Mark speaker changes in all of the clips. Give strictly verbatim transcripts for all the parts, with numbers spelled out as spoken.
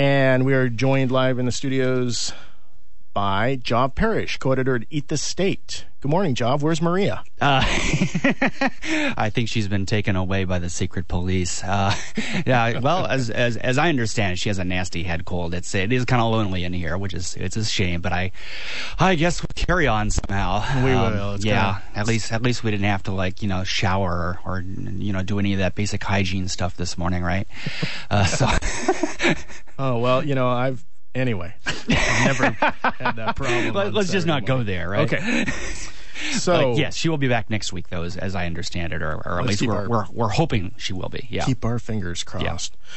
Speaker 1: And we are joined live in the studios by Job Parrish, co-editor at Eat the State. Good morning, Job. Where's Maria?
Speaker 2: Uh, I think she's been taken away by the secret police. Uh, yeah, well, as as as I understand it, she has a nasty head cold. It's it is kind of lonely in here, which is it's a shame. But I, I guess we'll carry on somehow.
Speaker 1: We
Speaker 2: um,
Speaker 1: will. It's
Speaker 2: yeah,
Speaker 1: gonna...
Speaker 2: at least at least we didn't have to like you know shower or, or you know do any of that basic hygiene stuff this morning, right? Uh, so.
Speaker 1: Oh well, you know I've. Anyway, I've never had that problem.
Speaker 2: Let, let's just not
Speaker 1: morning.
Speaker 2: go there, right?
Speaker 1: Okay. So
Speaker 2: uh, yes, she will be back next week, though, as, as I understand it, or, or at least we're,
Speaker 1: our,
Speaker 2: we're we're hoping she will be. Yeah.
Speaker 1: Keep our fingers crossed.
Speaker 2: Yeah.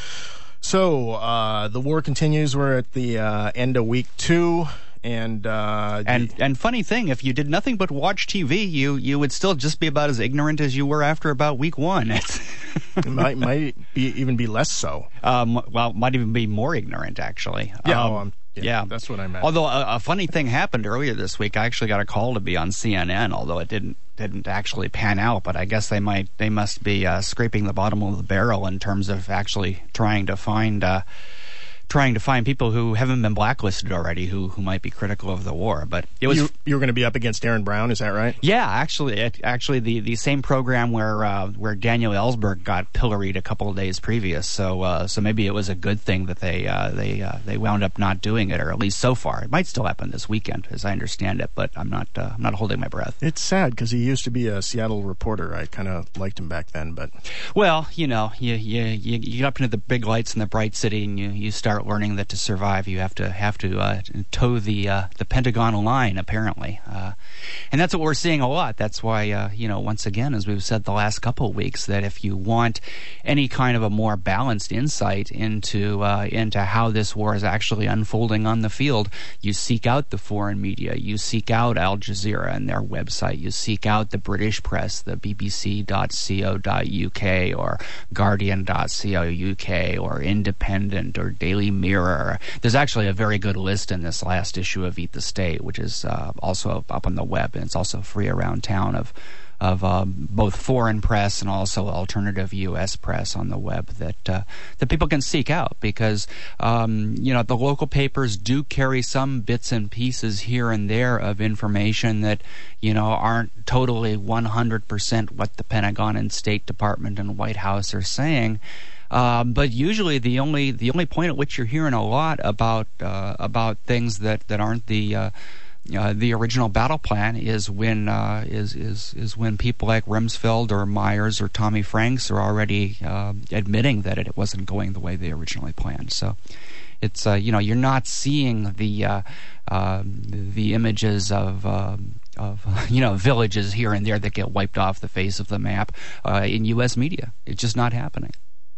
Speaker 1: So uh, the war continues. We're at the uh, end of week two. And uh,
Speaker 2: and and funny thing, if you did nothing but watch T V, you you would still just be about as ignorant as you were after about week one.
Speaker 1: It might might be even be less so.
Speaker 2: Um, well, might even be more ignorant actually.
Speaker 1: Yeah,
Speaker 2: um,
Speaker 1: oh, um, yeah,
Speaker 2: yeah,
Speaker 1: that's what I meant.
Speaker 2: Although a, a funny thing happened earlier this week, I actually got a call to be on C N N, although it didn't didn't actually pan out. But I guess they might they must be uh, scraping the bottom of the barrel in terms of actually trying to find. Uh, trying to find people who haven't been blacklisted already who, who might be critical of the war. But it was
Speaker 1: you, you were going to be up against Aaron Brown, is that right?
Speaker 2: Yeah, actually, it, actually the, the same program where uh, where Daniel Ellsberg got pilloried a couple of days previous. So uh, so maybe it was a good thing that they uh, they uh, they wound up not doing it, or at least so far. It might still happen this weekend, as I understand it, but I'm not uh, I'm not holding my breath.
Speaker 1: It's sad because he used to be a Seattle reporter. I kind of liked him back then, but
Speaker 2: well, you know, you you you get up into the big lights in the bright city, and you, you start learning that to survive you have to have to uh, toe the uh, the Pentagon line, apparently, uh, and that's what we're seeing a lot. That's why uh, you know once again, as we've said the last couple of weeks, that if you want any kind of a more balanced insight into uh, into how this war is actually unfolding on the field, you seek out the foreign media, you seek out Al Jazeera and their website, you seek out the British press, the B B C dot co dot U K or Guardian dot co dot U K or Independent or Daily Mirror. There's actually a very good list in this last issue of Eat the State, which is uh, also up on the web, and it's also free around town, of of um, both foreign press and also alternative U S press on the web that uh, that people can seek out, because um, you know the local papers do carry some bits and pieces here and there of information that you know aren't totally one hundred percent what the Pentagon and State Department and White House are saying. Um, but usually the only the only point at which you're hearing a lot about uh, about things that, that aren't the uh, uh, the original battle plan is when uh, is is is when people like Rumsfeld or Myers or Tommy Franks are already uh, admitting that it wasn't going the way they originally planned. So it's uh, you know you're not seeing the uh, uh, the images of. Uh, of uh, you know villages here and there that get wiped off the face of the map uh, in U S media. It's just not happening.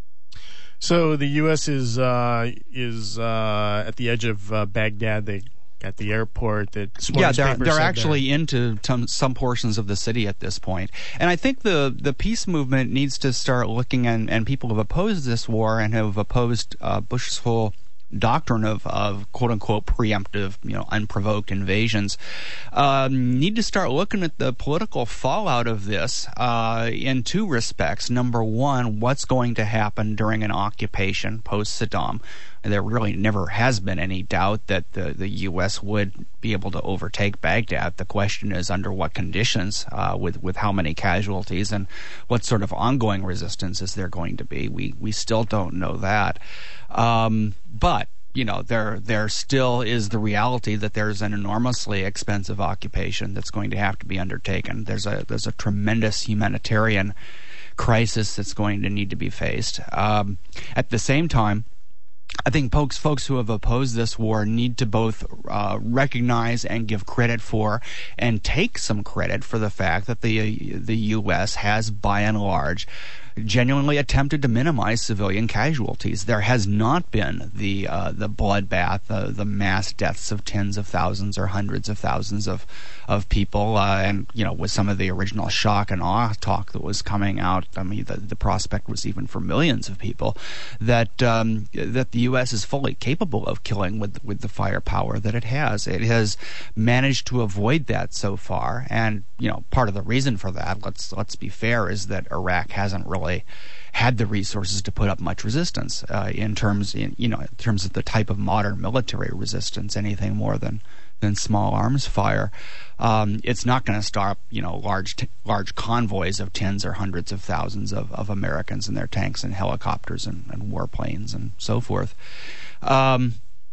Speaker 1: So the U S is uh, is uh, at the edge of uh, Baghdad. They at the airport. That
Speaker 2: yeah, they're they're actually into t- some portions of the city at this point. And I think the the peace movement needs to start looking, and and people have opposed this war and have opposed uh, Bush's whole doctrine of, of quote-unquote preemptive, you know, unprovoked invasions, um, need to start looking at the political fallout of this uh, in two respects. Number one, what's going to happen during an occupation post-Saddam? There really never has been any doubt that the, the U S would be able to overtake Baghdad. The question is under what conditions, uh, with, with how many casualties, and what sort of ongoing resistance is there going to be. We we still don't know that. Um, but, you know, there there still is the reality that there's an enormously expensive occupation that's going to have to be undertaken. There's a there's a tremendous humanitarian crisis that's going to need to be faced. Um, at the same time, I think folks, folks who have opposed this war need to both uh, recognize and give credit for, and take some credit for the fact that the the U S has, by and large, genuinely attempted to minimize civilian casualties. There has not been the uh, the bloodbath, uh, the mass deaths of tens of thousands or hundreds of thousands of of people, uh, and you know, with some of the original shock and awe talk that was coming out, I mean, the, the prospect was even for millions of people, that um, that the U S is fully capable of killing with with the firepower that it has. It has managed to avoid that so far, and you know, part of the reason for that, let's let's be fair, is that Iraq hasn't really really had the resources to put up much resistance uh, in terms, in, you know, in terms of the type of modern military resistance, anything more than than small arms fire. Um, it's not going to stop, you know, large t- large convoys of tens or hundreds of thousands of, of Americans in their tanks and helicopters and, and warplanes and so forth. Um,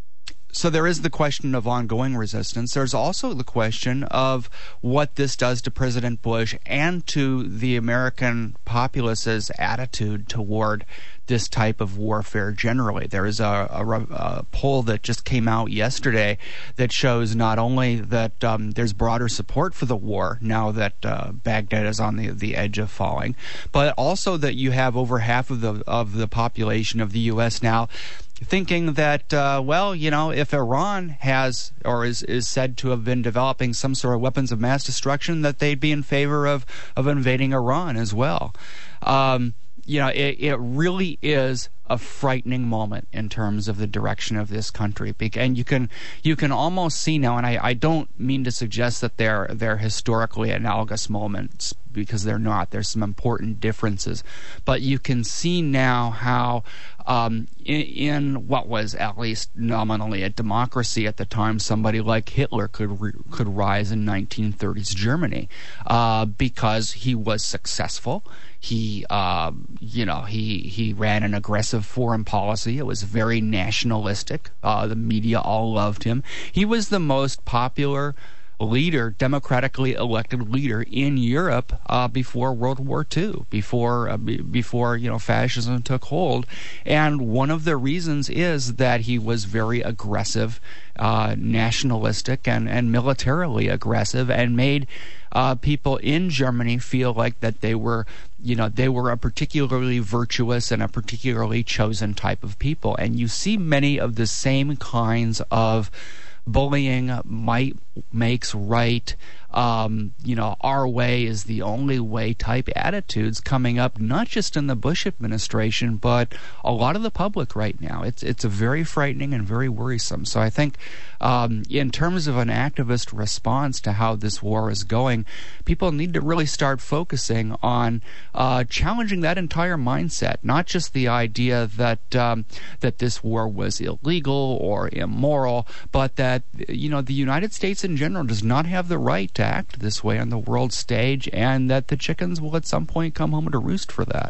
Speaker 2: So there is the question of ongoing resistance. There's also the question of what this does to President Bush and to the American populace's attitude toward this type of warfare generally. There is a, a, a poll that just came out yesterday that shows not only that um, there's broader support for the war now that uh, Baghdad is on the, the edge of falling, but also that you have over half of the of the population of the U S now thinking that, uh, well, you know, if Iran has or is, is said to have been developing some sort of weapons of mass destruction, that they'd be in favor of, of invading Iran as well. Um, you know, it, it really is a frightening moment in terms of the direction of this country. And you can you can almost see now, and I, I don't mean to suggest that they're, they're historically analogous moments, because they're not. There's some important differences. But you can see now how um, in, in what was at least nominally a democracy at the time, somebody like Hitler could re- could rise in nineteen thirties Germany uh, because he was successful. He, uh, you know, he he ran an aggressive foreign policy. It was very nationalistic. Uh, the media all loved him. He was the most popular leader, democratically elected leader in Europe uh, before World War Two, before uh, b- before you know fascism took hold. And one of the reasons is that he was very aggressive, uh, nationalistic, and and militarily aggressive, and made uh, people in Germany feel like that they were, you know, they were a particularly virtuous and a particularly chosen type of people. And you see many of the same kinds of bullying, might makes right, um, you know, our way is the only way type attitudes coming up, not just in the Bush administration, but a lot of the public right now. It's it's a very frightening and very worrisome. So I think um, in terms of an activist response to how this war is going, people need to really start focusing on uh, challenging that entire mindset, not just the idea that um, that this war was illegal or immoral, but that, you know, the United States in general does not have the right to act this way on the world stage, and that the chickens will at some point come home to roost for that.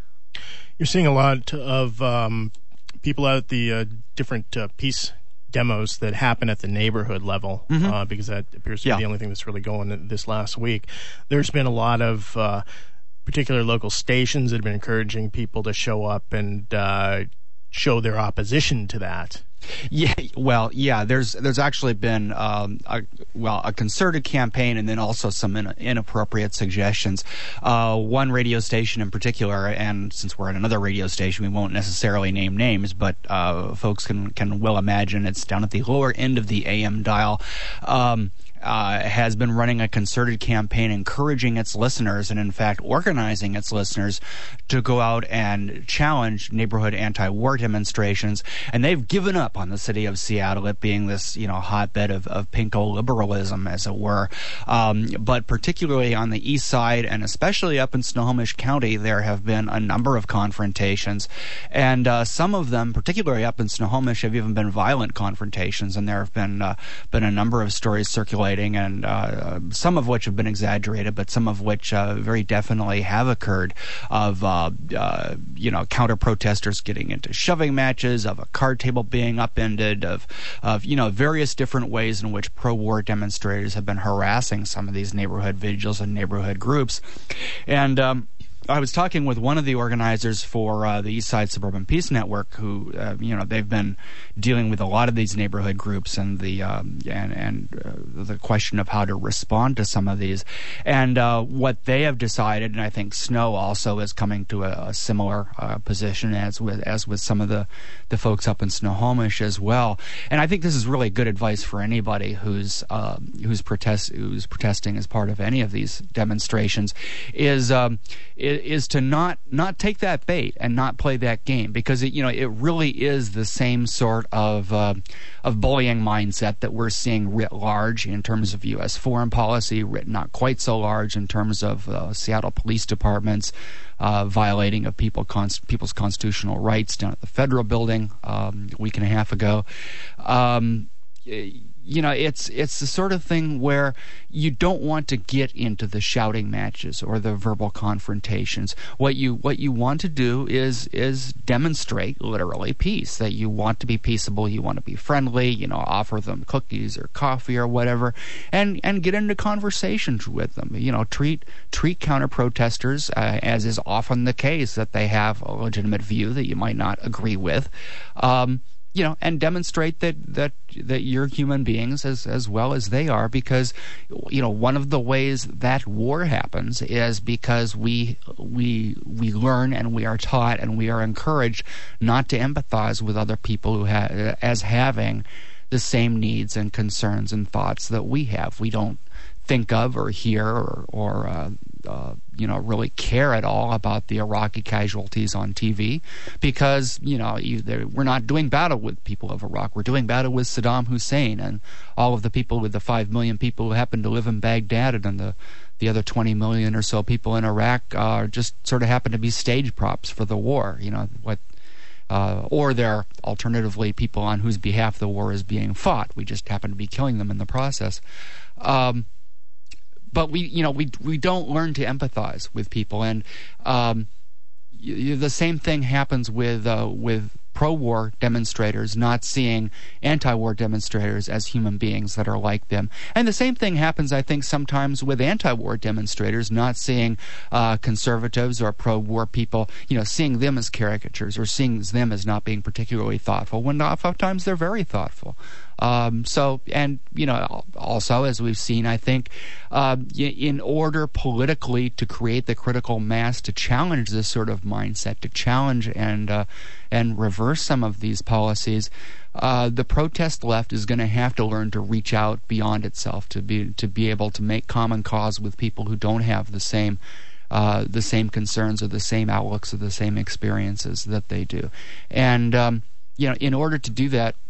Speaker 1: You're seeing a lot of um, people out at the uh, different uh, peace demos that happen at the neighborhood level, mm-hmm. uh, because that appears to be yeah. the only thing that's really going this last week. There's been a lot of uh, particular local stations that have been encouraging people to show up and uh, show their opposition to that.
Speaker 2: Yeah, well, yeah. There's there's actually been um, a, well a concerted campaign, and then also some in, inappropriate suggestions. Uh, one radio station in particular, and since we're at another radio station, we won't necessarily name names, but uh, folks can can well imagine it's down at the lower end of the A M dial. Um, Uh, has been running a concerted campaign encouraging its listeners, and in fact organizing its listeners, to go out and challenge neighborhood anti-war demonstrations. And they've given up on the city of Seattle, it being this, you know, hotbed of, of pinko liberalism, as it were. Um, but particularly on the east side, and especially up in Snohomish County, there have been a number of confrontations. And uh, some of them, particularly up in Snohomish, have even been violent confrontations, and there have been, uh, been a number of stories circulating, and uh, some of which have been exaggerated, but some of which uh, very definitely have occurred, of uh, uh, you know, counter protesters getting into shoving matches, of a card table being upended, of of you know various different ways in which pro-war demonstrators have been harassing some of these neighborhood vigils and neighborhood groups. And um, I was talking with one of the organizers for uh, the East Side Suburban Peace Network, who, uh, you know, they've been dealing with a lot of these neighborhood groups and the um, and and uh, the question of how to respond to some of these, and uh, what they have decided. And I think Snow also is coming to a, a similar uh, position as with as with some of the the folks up in Snohomish as well. And I think this is really good advice for anybody who's uh, who's protest who's protesting as part of any of these demonstrations. Is um, is is to not not take that bait and not play that game, because it you know it really is the same sort of uh, of bullying mindset that we're seeing writ large in terms of U S foreign policy, writ not quite so large in terms of uh, Seattle police departments uh, violating of people const- people's constitutional rights down at the federal building um, a week and a half ago. Um, You know, it's it's the sort of thing where you don't want to get into the shouting matches or the verbal confrontations. What you what you want to do is is demonstrate literally peace. That you want to be peaceable, you want to be friendly. You know, offer them cookies or coffee or whatever, and and get into conversations with them. You know, treat treat counter protesters uh, as is often the case, that they have a legitimate view that you might not agree with. Um, You know, and demonstrate that, that that you're human beings as as well as they are, because you know one of the ways that war happens is because we we we learn and we are taught and we are encouraged not to empathize with other people who ha- as having the same needs and concerns and thoughts that we have. We don't think of or hear or, or uh, uh, you know, really care at all about the Iraqi casualties on T V, because, you know, you, we're not doing battle with people of Iraq. We're doing battle with Saddam Hussein and all of the people, with the five million people who happen to live in Baghdad, and the, the other twenty million or so people in Iraq uh, just sort of happen to be stage props for the war, you know, what... Uh, or they're alternatively people on whose behalf the war is being fought. We just happen to be killing them in the process. Um, but we, you know, we we don't learn to empathize with people, and um, you, the same thing happens with uh, with pro-war demonstrators not seeing anti-war demonstrators as human beings that are like them. And the same thing happens, I think, sometimes with anti-war demonstrators not seeing uh, conservatives or pro-war people, you know, seeing them as caricatures or seeing them as not being particularly thoughtful, when oftentimes they're very thoughtful. Um, so, and, you know, also, as we've seen, I think, uh, in order politically to create the critical mass to challenge this sort of mindset, to challenge and uh, and reverse some of these policies, uh, the protest left is going to have to learn to reach out beyond itself, to be to be able to make common cause with people who don't have the same uh, the same concerns or the same outlooks or the same experiences that they do. And, um, you know, in order to do that,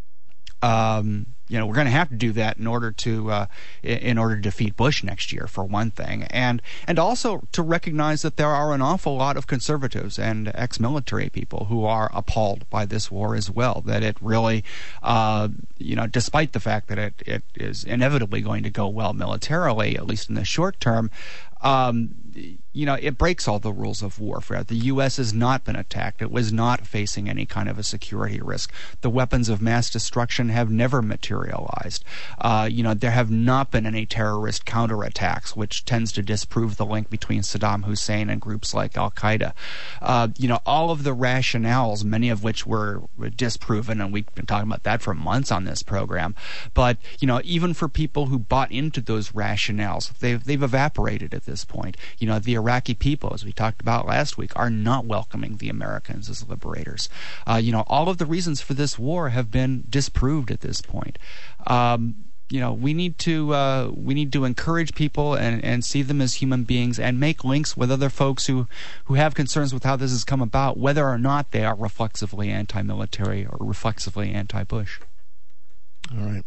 Speaker 2: Um, you know, we're going to have to do that in order to uh, in order to defeat Bush next year, for one thing, and and also to recognize that there are an awful lot of conservatives and ex-military people who are appalled by this war as well. That it really, uh, you know, despite the fact that it, it is inevitably going to go well militarily, at least in the short term, um, you know, it breaks all the rules of warfare. The U S has not been attacked. It was not facing any kind of a security risk. The weapons of mass destruction have never materialized. Uh, you know, there have not been any terrorist counterattacks, which tends to disprove the link between Saddam Hussein and groups like Al-Qaeda. Uh, you know, all of the rationales, many of which were disproven, and we've been talking about that for months on this program. But, you know, even for people who bought into those rationales, they've, they've evaporated at this point. You know, the Iraqi people, as we talked about last week, are not welcoming the Americans as liberators. Uh, you know, all of the reasons for this war have been disproved at this point. Um, you know, we need to uh, we need to encourage people and, and see them as human beings, and make links with other folks who, who have concerns with how this has come about, whether or not they are reflexively anti-military or reflexively anti-Bush.
Speaker 1: All right.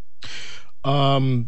Speaker 1: Um.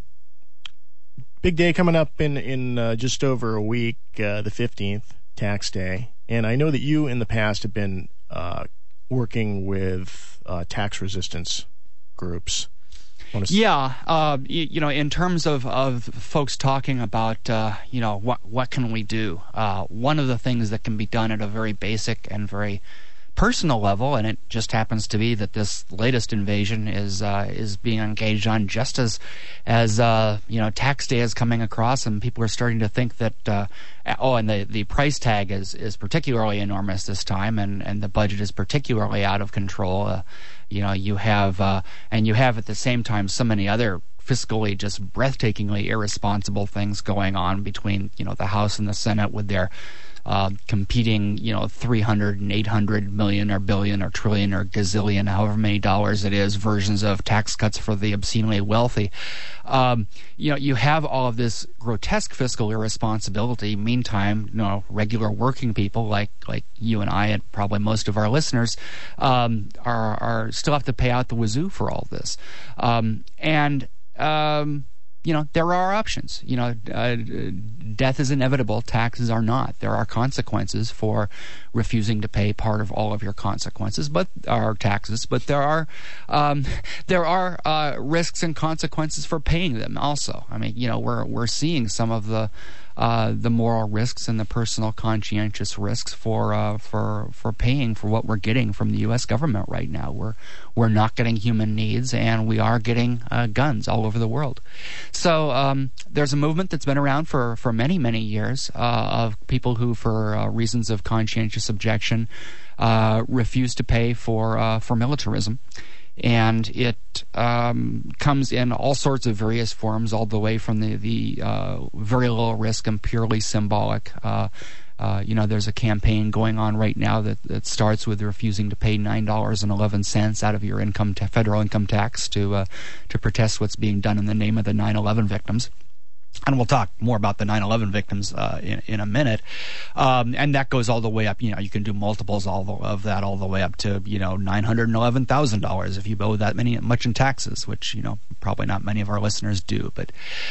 Speaker 1: Big day coming up in in uh, just over a week, uh, the fifteenth, Tax Day, and I know that you in the past have been uh, working with uh, tax resistance groups.
Speaker 2: Yeah, uh, you, you know, in terms of, of folks talking about, uh, you know, what what can we do? Uh, one of the things that can be done at a very basic and very personal level, and it just happens to be that this latest invasion is uh, is being engaged on just as as uh, you know, tax day is coming across, and people are starting to think that uh, oh, and the, the price tag is, is particularly enormous this time, and, and the budget is particularly out of control. Uh, you know, you have uh, and you have at the same time so many other fiscally just breathtakingly irresponsible things going on between, you know, the House and the Senate with their uh, competing, you know, three hundred and eight hundred million or billion or trillion or gazillion, however many dollars it is, versions of tax cuts for the obscenely wealthy. Um, you know, you have all of this grotesque fiscal irresponsibility. Meantime, you know, regular working people like like you and I and probably most of our listeners um, are are still have to pay out the wazoo for all this. Um, and um, you know, there are options. You know, uh, death is inevitable. Taxes are not. There are consequences for refusing to pay part of all of your consequences, but are taxes. But there are um, there are uh, risks and consequences for paying them. Also, I mean, you know, we're we're seeing some of the uh, the moral risks and the personal conscientious risks for uh, for for paying for what we're getting from the U S government right now. We're we're not getting human needs, and we are getting uh, guns all over the world. So um, there's a movement that's been around for, for many, many years uh, of people who, for uh, reasons of conscientious objection, uh, refuse to pay for uh, for militarism. And it um, comes in all sorts of various forms, all the way from the, the uh, very low risk and purely symbolic. Uh, uh, you know, there's a campaign going on right now that, that starts with refusing to pay nine dollars and eleven cents out of your income ta- federal income tax to uh, to protest what's being done in the name of the nine eleven victims. And we'll talk more about the nine eleven victims uh, in, in a minute. Um, and that goes all the way up. You know, you can do multiples all the, of that all the way up to, you know, nine hundred eleven thousand dollars if you owe that many much in taxes, which, you know, probably not many of our listeners do. But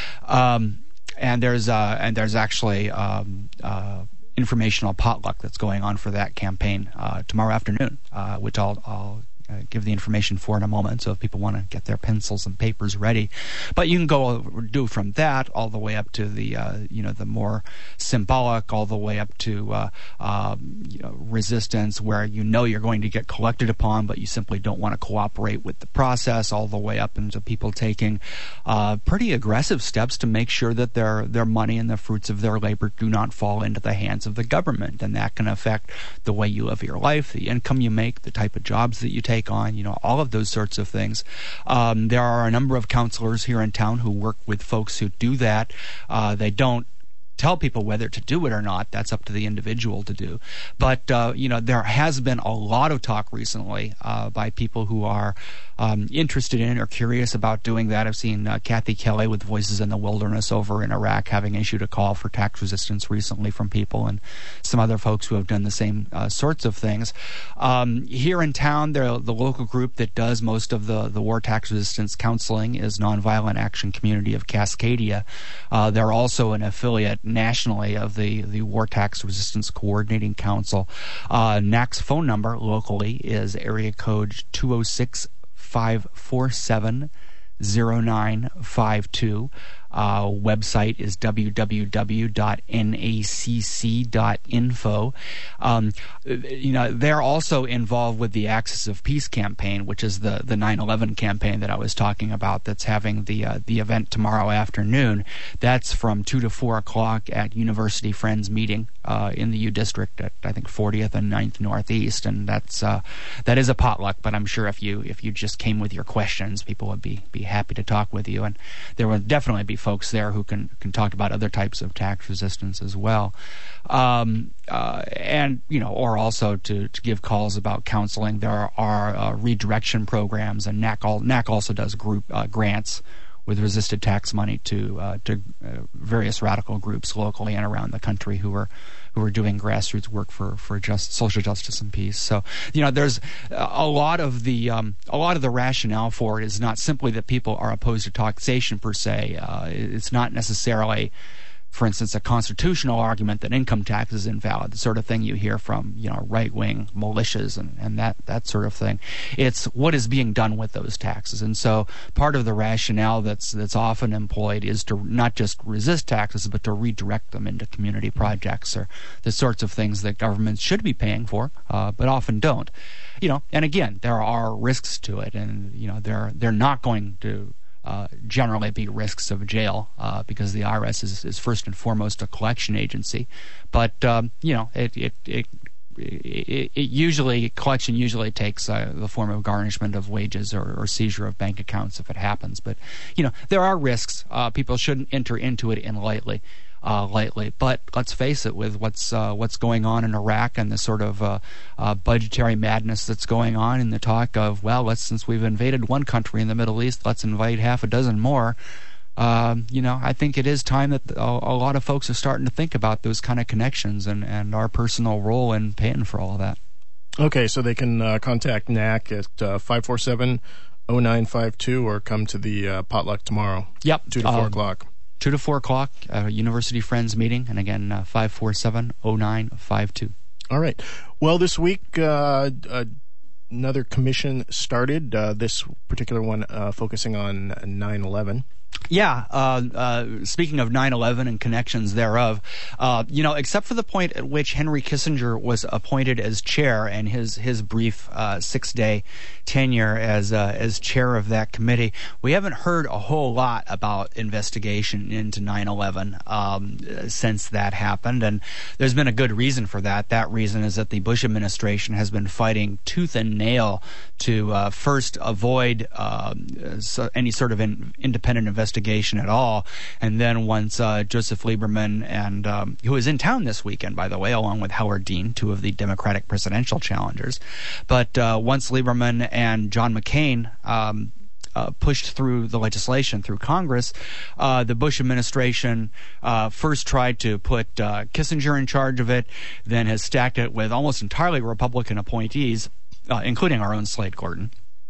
Speaker 2: um, and there's uh, and there's actually um, uh, informational potluck that's going on for that campaign uh, tomorrow afternoon, uh, which I'll, I'll Uh, give the information for in a moment, so if people want to get their pencils and papers ready. But you can go do from that all the way up to the uh, you know the more symbolic, all the way up to uh, uh, you know, resistance, where you know you're going to get collected upon, but you simply don't want to cooperate with the process, all the way up into people taking uh, pretty aggressive steps to make sure that their their money and the fruits of their labor do not fall into the hands of the government, and that can affect the way you live your life, the income you make, the type of jobs that you take on, you know, all of those sorts of things. Um, there are a number of counselors here in town who work with folks who do that. Uh, they don't tell people whether to do it or not. That's up to the individual to do. But, uh, you know, there has been a lot of talk recently uh, by people who are um, interested in or curious about doing that. I've seen uh, Kathy Kelly with Voices in the Wilderness over in Iraq having issued a call for tax resistance recently from people, and some other folks who have done the same uh, sorts of things. Um, here in town, the local group that does most of the, the war tax resistance counseling is Nonviolent Action Community of Cascadia. Uh, they're also an affiliate nationally of the, the War Tax Resistance Coordinating Council. Uh, N A C's phone number locally is area code two oh six, five four seven, oh nine five two. Uh, website is w w w dot n a c c dot info. Um, you know, they're also involved with the Axis of Peace campaign, which is the, the nine eleven campaign that I was talking about. That's having the uh, the event tomorrow afternoon. That's from two to four o'clock at University Friends Meeting uh, in the U District at I think fortieth and ninth Northeast, and that's uh, that is a potluck. But I'm sure if you if you just came with your questions, people would be be happy to talk with you, and there will definitely be folks there who can, can talk about other types of tax resistance as well. Um, uh, and, you know, or also to, to give calls about counseling. There are, are uh, redirection programs, and N A C, all, N A C also does group uh, grants with resisted tax money to uh, to uh, various radical groups locally and around the country who are who are doing grassroots work for for just social justice and peace. So, you know, there's a lot of the um, a lot of the rationale for it is not simply that people are opposed to taxation per se. Uh, it's not necessarily, for instance, a constitutional argument that income tax is invalid, the sort of thing you hear from, you know, right-wing militias and, and that, that sort of thing. It's what is being done with those taxes. And so part of the rationale that's that's often employed is to not just resist taxes, but to redirect them into community projects or the sorts of things that governments should be paying for, uh, but often don't. You know, and again, there are risks to it, and, you know, they're they're not going to Uh, generally be risks of jail uh, because the I R S is, is first and foremost a collection agency. But, um, you know, it, it, it it, it usually collection usually takes uh, the form of garnishment of wages or, or seizure of bank accounts if it happens. But you know, there are risks. Uh, people shouldn't enter into it in lightly. Uh, lightly, but let's face it, with what's uh, what's going on in Iraq and the sort of uh, uh, budgetary madness that's going on, and the talk of, well, let's since we've invaded one country in the Middle East, let's invade half a dozen more. Um, you know, I think it is time that a, a lot of folks are starting to think about those kind of connections and, and our personal role in paying for all of that.
Speaker 1: Okay, so they can uh, contact N A C at uh, five four seven, oh nine five two or come to the uh, potluck tomorrow.
Speaker 2: Yep,
Speaker 1: two to four
Speaker 2: um,
Speaker 1: o'clock.
Speaker 2: Two to four o'clock, uh, University Friends meeting, and again, uh, five four seven, oh nine five two.
Speaker 1: All right. Well, this week, uh, uh, another commission started, uh, this particular one uh, focusing on nine eleven.
Speaker 2: Yeah, uh, uh, speaking of nine eleven and connections thereof, uh, you know, except for the point at which Henry Kissinger was appointed as chair and his his brief uh, six-day tenure as uh, as chair of that committee, we haven't heard a whole lot about investigation into nine eleven um, since that happened, and there's been a good reason for that. That reason is that the Bush administration has been fighting tooth and nail to uh, first avoid uh, so any sort of in, independent investigation investigation at all. And then once uh, Joseph Lieberman, and um, who is in town this weekend, by the way, along with Howard Dean, two of the Democratic presidential challengers. But uh, once Lieberman and John McCain um, uh, pushed through the legislation through Congress, uh, the Bush administration uh, first tried to put uh, Kissinger in charge of it, then has stacked it with almost entirely Republican appointees, uh, including our own Slade Gorton.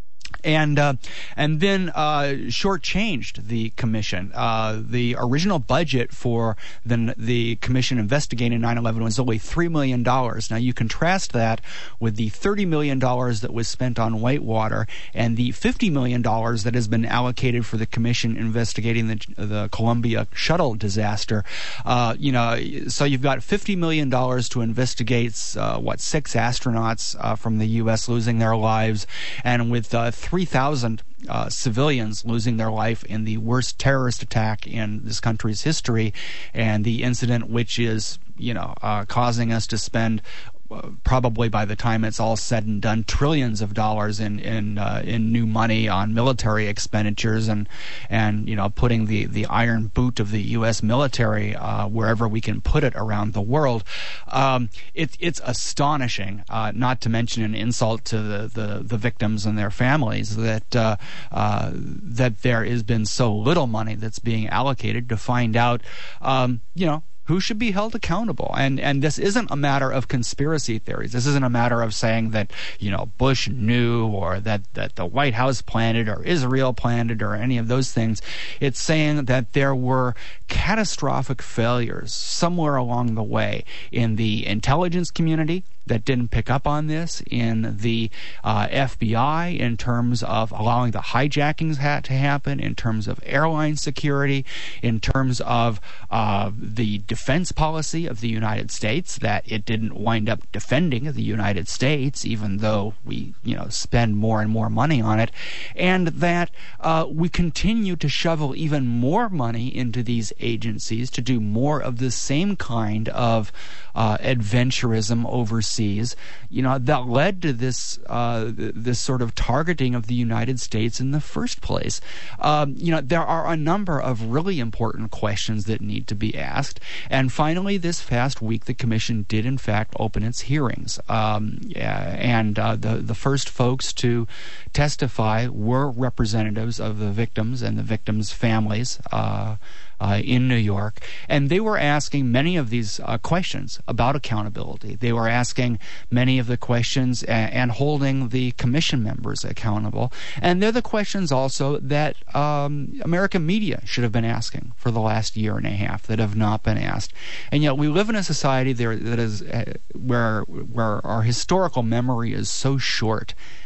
Speaker 2: And uh, and then uh, shortchanged the commission. Uh, the original budget for the the commission investigating nine eleven was only three million dollars. Now you contrast that with the thirty million dollars that was spent on Whitewater and the fifty million dollars that has been allocated for the commission investigating the the Columbia shuttle disaster. Uh, you know, so you've got fifty million dollars to investigate uh, what six astronauts uh, from the U S losing their lives, and with uh, three thousand uh, civilians losing their life in the worst terrorist attack in this country's history, and the incident which is, you know, uh, causing us to spend uh, probably by the time it's all said and done trillions of dollars in in uh, in new money on military expenditures, and and you know, putting the the iron boot of the U S military uh, wherever we can put it around the world. Um, it, it's astonishing, uh, not to mention an insult to the, the, the victims and their families, that uh, uh, that there has been so little money that's being allocated to find out, um, you know, who should be held accountable. And and this isn't a matter of conspiracy theories. This isn't a matter of saying that, you know, Bush knew, or that, that the White House planned it, or Israel planned it, or any of those things. It's saying that there were catastrophic failures somewhere along the way in the intelligence community that didn't pick up on this, in the uh, F B I in terms of allowing the hijackings ha- to happen, in terms of airline security, in terms of uh, the defense policy of the United States, that it didn't wind up defending the United States, even though we, you know, spend more and more money on it, and that uh, we continue to shovel even more money into these agencies to do more of the same kind of uh, adventurism overseas, you know, that led to this uh, this sort of targeting of the United States in the first place. Um, you know, there are a number of really important questions that need to be asked. And finally, this past week, the commission did in fact open its hearings, um, yeah, and uh, the the first folks to testify were representatives of the victims and the victims' families uh, uh, in New York, and they were asking many of these uh, questions about accountability. They were asking many of the questions and, and holding the commission members accountable, and they're the questions also that um, American media should have been asking for the last year and a half that have not been asked. And yet we live in a society there that is uh, where where our historical memory is so short,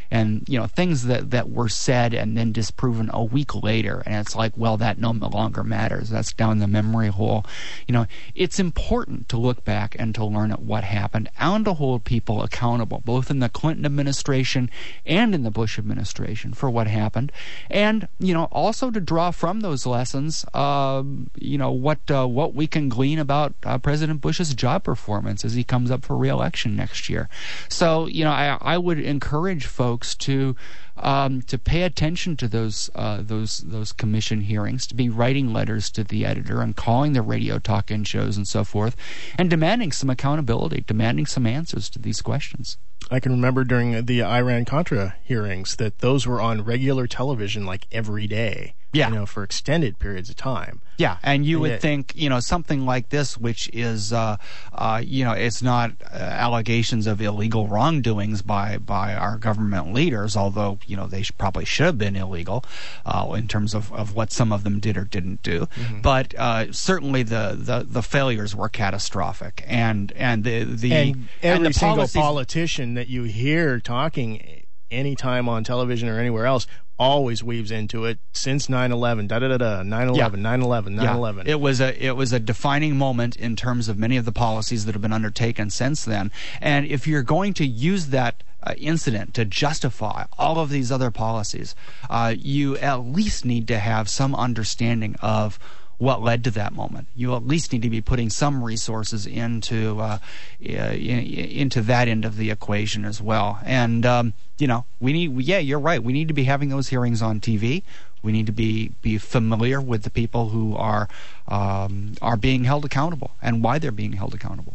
Speaker 2: and you know things that, that were said and then disproven a week later, and it's like, well, that no longer matters. That's down the memory hole. You know, it's important to look back and to learn at what happened and to hold people accountable, both in the Clinton administration and in the Bush administration, for what happened, and you know also to draw from those lessons, uh, you know what uh, what we can glean about uh, President Bush's job performance as he comes up for re-election next year. So you know I, I would encourage folks to um, to pay attention to those uh, those those commission hearings, to be writing letters to the editor and calling the radio talk-in shows and so forth, and demanding some accountability, demanding some answers to these questions.
Speaker 1: I can remember during the Iran-Contra hearings that those were on regular television like every day,
Speaker 2: yeah.
Speaker 1: you know, for extended periods of time.
Speaker 2: Yeah, and you would
Speaker 1: yeah.
Speaker 2: think, you know, something like this, which is, uh, uh, you know, it's not uh, allegations of illegal wrongdoings by, by our government leaders, although, you know, they should, probably should have been illegal uh, in terms of, of what some of them did or didn't do.
Speaker 1: Mm-hmm.
Speaker 2: But uh, certainly the, the, the failures were catastrophic. And, and the, the
Speaker 1: and every
Speaker 2: and the
Speaker 1: single
Speaker 2: policies,
Speaker 1: politician that you hear talking anytime on television or anywhere else always weaves into it since nine eleven, da da da da, nine eleven, nine eleven, nine eleven.
Speaker 2: It was a it was a defining moment in terms of many of the policies that have been undertaken since then. And if you're going to use that uh, incident to justify all of these other policies, uh, you at least need to have some understanding of what led to that moment. You at least need to be putting some resources into uh, into that end of the equation as well. And um, you know, we need. Yeah, you're right. We need to be having those hearings on T V. We need to be be familiar with the people who are um, are being held accountable and why they're being held accountable.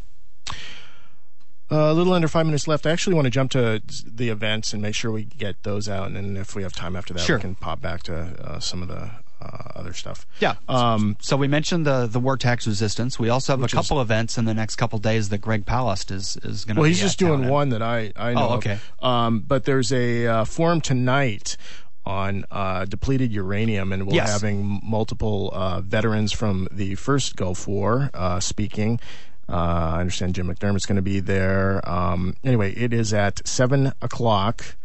Speaker 1: Uh, a little under five minutes left. I actually want to jump to the events and make sure we get those out, and then if we have time after that,
Speaker 2: sure.
Speaker 1: we can pop back to uh, some of the Uh, other stuff.
Speaker 2: Yeah. Um, so we mentioned the the war tax resistance. We also have a couple is, events in the next couple days that Greg Palast is is going to.
Speaker 1: Well,
Speaker 2: be
Speaker 1: he's just doing
Speaker 2: in.
Speaker 1: one that I I know.
Speaker 2: Oh, okay.
Speaker 1: Of. Um, but there's a uh, forum tonight on uh, depleted uranium, and we're
Speaker 2: yes.
Speaker 1: having multiple uh, veterans from the first Gulf War uh, speaking. Uh, I understand Jim McDermott's going to be there. Um, anyway, it is at seven o'clock.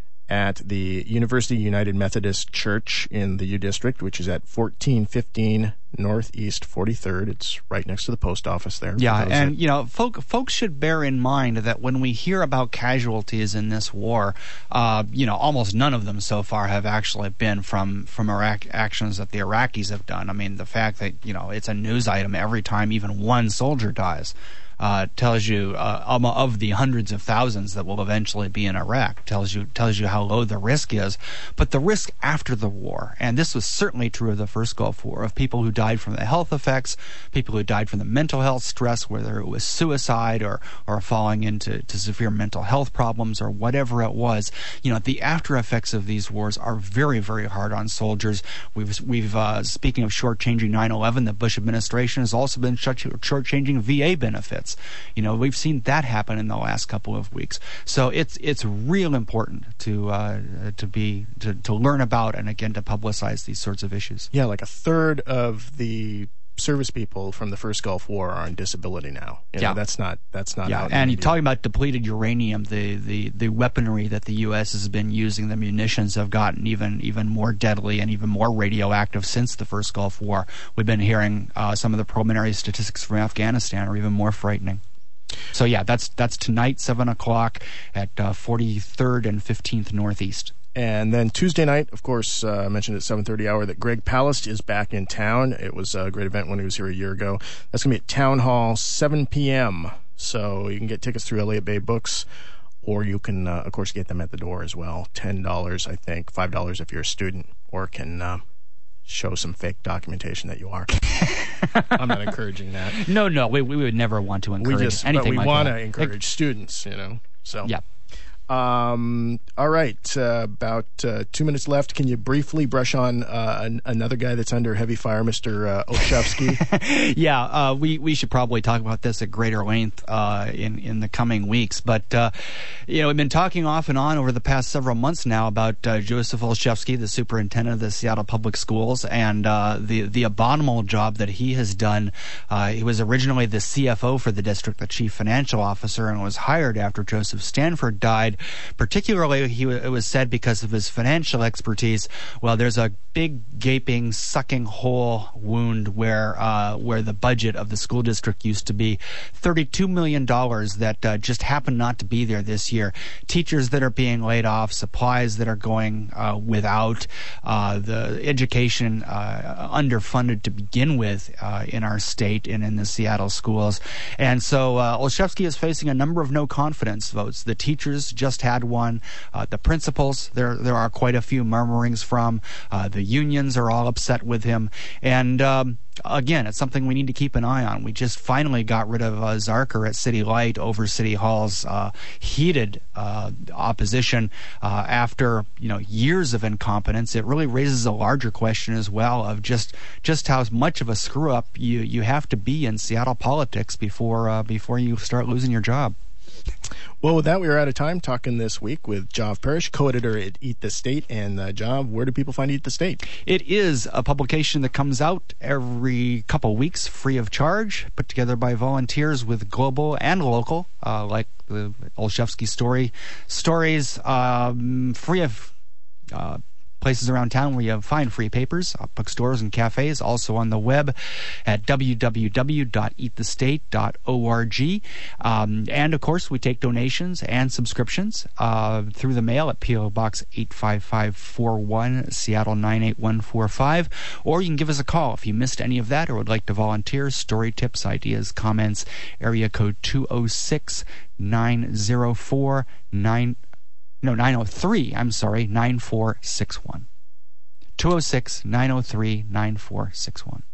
Speaker 1: At the University United Methodist Church in the U District, which is at fourteen fifteen Northeast forty-third. It's right next to the post office there.
Speaker 2: Yeah, and, that, you know, folk, folks should bear in mind that when we hear about casualties in this war, uh, you know, almost none of them so far have actually been from, from Iraq actions that the Iraqis have done. I mean, the fact that, you know, it's a news item every time even one soldier dies. Uh, tells you uh, of the hundreds of thousands that will eventually be in Iraq, tells you tells you how low the risk is. But the risk after the war, and this was certainly true of the first Gulf War, of people who died from the health effects, people who died from the mental health stress, whether it was suicide or or falling into to severe mental health problems or whatever it was. You know, the after effects of these wars are very, very hard on soldiers. We've we've uh, speaking of shortchanging nine eleven, the Bush administration has also been shortchanging V A benefits. You know, we've seen that happen in the last couple of weeks. So it's it's real important to uh, to be to, to learn about and again to publicize these sorts of issues.
Speaker 1: Yeah, like a third of the service people from the first Gulf War are on disability now. You know,
Speaker 2: yeah,
Speaker 1: that's not that's not.
Speaker 2: Yeah,
Speaker 1: out
Speaker 2: and you're talking about depleted uranium, the, the, the weaponry that the U S has been using, the munitions have gotten even even more deadly and even more radioactive since the first Gulf War. We've been hearing uh, some of the preliminary statistics from Afghanistan are even more frightening. So yeah, that's that's tonight, seven o'clock at uh, forty-third and fifteenth Northeast.
Speaker 1: And then Tuesday night, of course, uh, I mentioned at seven thirty hour that Greg Palast is back in town. It was a great event when he was here a year ago. That's going to be at Town Hall, seven p.m. So you can get tickets through Elliott Bay Books, or you can, uh, of course, get them at the door as well. ten dollars, I think, five dollars if you're a student, or can uh, show some fake documentation that you are. I'm not encouraging that.
Speaker 2: No, no, we we would never want to encourage
Speaker 1: we just,
Speaker 2: anything
Speaker 1: but we
Speaker 2: like
Speaker 1: want
Speaker 2: that.
Speaker 1: to encourage students, you know. So
Speaker 2: yeah.
Speaker 1: Um, all right, uh, about uh, two minutes left. Can you briefly brush on uh, an, another guy that's under heavy fire, Mister Uh, Olszewski?
Speaker 2: yeah, uh, we we should probably talk about this at greater length uh, in in the coming weeks. But uh, you know, we've been talking off and on over the past several months now about uh, Joseph Olszewski, the superintendent of the Seattle Public Schools, and uh, the the abominable job that he has done. Uh, he was originally the C F O for the district, the chief financial officer, and was hired after Joseph Stanford died side. Particularly, he, it was said because of his financial expertise. Well, there's a big, gaping, sucking hole wound where uh, where the budget of the school district used to be. thirty-two million dollars that uh, just happened not to be there this year. Teachers that are being laid off, supplies that are going uh, without, uh, the education uh, underfunded to begin with uh, in our state and in the Seattle schools. And so uh, Olszewski is facing a number of no confidence votes. The teachers just had one. Uh, the principals, there there are quite a few murmurings from. Uh, the unions are all upset with him. And um, again, it's something we need to keep an eye on. We just finally got rid of uh, Zarker at City Light over City Hall's uh, heated uh, opposition uh, after you know years of incompetence. It really raises a larger question as well of just just how much of a screw up you you have to be in Seattle politics before uh, before you start losing your job.
Speaker 1: Well, with that, we are out of time talking this week with Jov Parrish, co-editor at Eat the State. And uh, Jov, where do people find Eat the State?
Speaker 2: It is a publication that comes out every couple weeks free of charge, put together by volunteers with global and local, uh, like the Olszewski story, stories um, free of uh, places around town where you find free papers, uh, bookstores and cafes, also on the web at w w w dot eat the state dot org. Um, and, of course, we take donations and subscriptions uh, through the mail at P O. Box eight five five four one, Seattle nine eight one four five. Or you can give us a call if you missed any of that or would like to volunteer. Story tips, ideas, comments, area code two oh six, nine oh four, nine No, nine oh three, I'm sorry, nine four six one. two oh six, nine oh three, nine four six one.